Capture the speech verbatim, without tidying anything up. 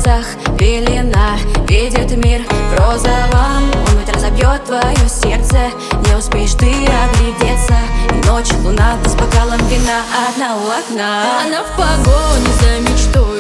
волосах пелена, видит мир в розовом. Он ведь разобьет твое сердце, не успеешь ты оглядеться. И ночь, луна, ты с бокалом вина одна у окна. Она в погоне за мечтой